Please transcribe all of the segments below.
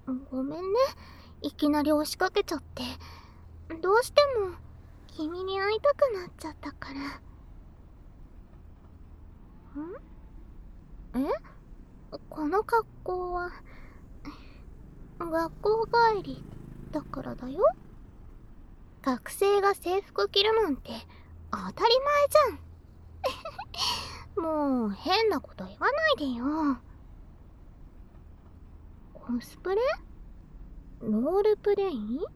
ごめんね、いきなり押しかけちゃって。どうしても君に会いたくなっちゃったから。え、この格好は学校帰りだからだよ。学生が制服着るなんて当たり前じゃん。もう変なこと言わないでよ。コスプレ？ロールプレイ？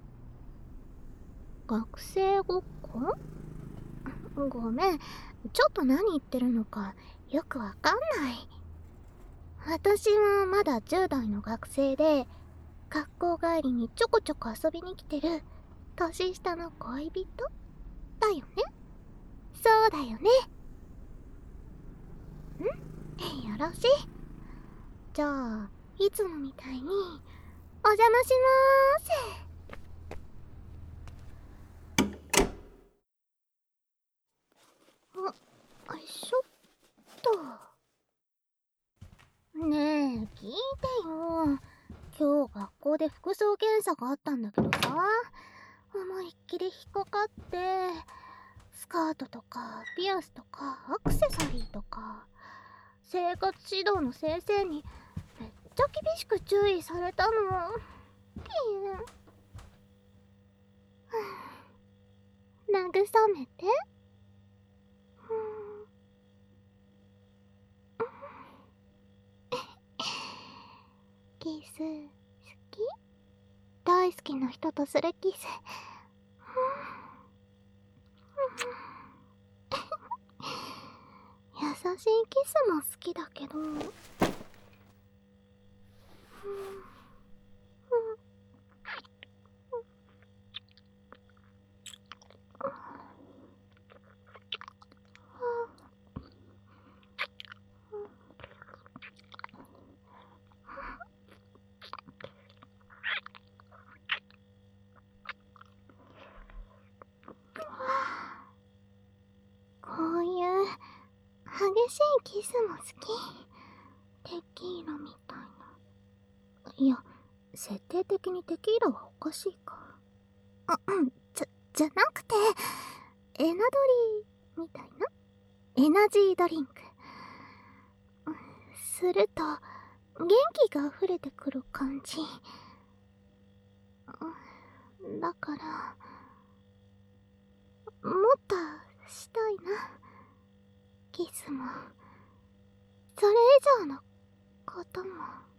学生ごっこ？ごめん、ちょっと何言ってるのかよくわかんない。私はまだ10代の学生で、学校帰りにちょこちょこ遊びに来てる年下の恋人だよね。そうだよね。よろしい。じゃあいつもみたいにお邪魔しまーす。よいしょっと。ねえ、聞いてよ。今日学校で服装検査があったんだけどさ、思いっきり引っかかって、スカートとかピアスとかアクセサリーとか、生活指導の先生にめっちゃ厳しく注意されたの。慰めて。キス好き？大好きな人とするキス。優しいキスも好きだけど、こういう激しいキスも好き。テキーラみたいな。いや、設定的にテキーラはおかしいか。じゃなくて、エナドリみたいなエナジードリンク。すると、元気が溢れてくる感じ。だから、もっとしたいな。キスも、それ以上のことも。